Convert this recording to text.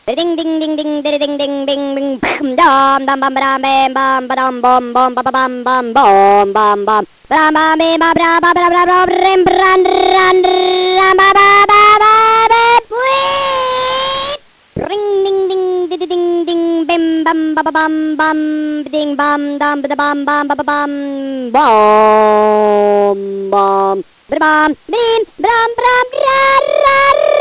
Ding ding ding ding ding ding ding ding ding dum dum bum bam bam bam bum bum bum bum bum bum bum bum bum bam bam bam bam bam bam bam bam rim bran ran ram ba ba ba ba ba ring ding ding ding ding ding bim bam ba ba bam bam ding bam dum ba bam bam ba ba bam bum bum bam bim bram bram ra ra